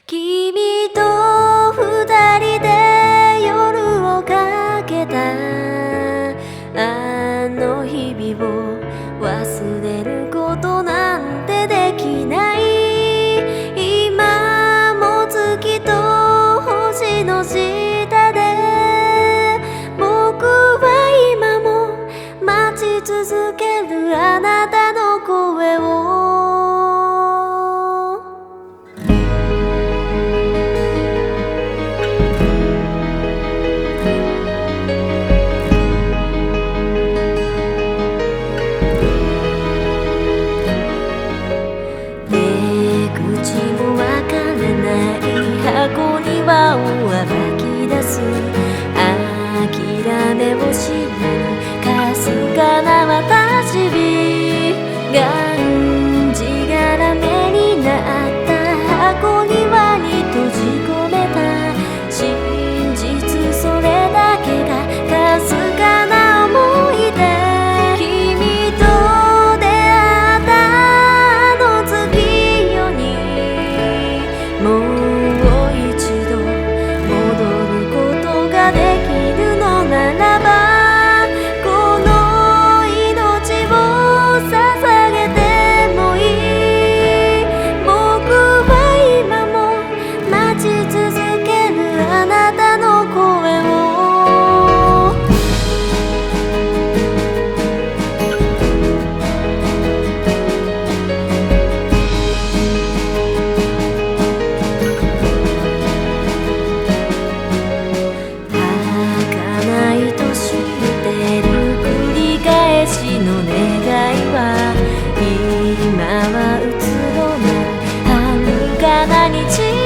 君と二人で夜をかけたあの日々を忘れることなんてできない。今も月と星の下で僕は今も待ち続けるあなたの声を。箱庭を暴き出す諦めを知らぬかすかな私火がんじがらめになった箱庭に閉じ込めた真実、それだけがかすかな思い出。君と出会ったあの月夜にもう今はうつろな遥かな日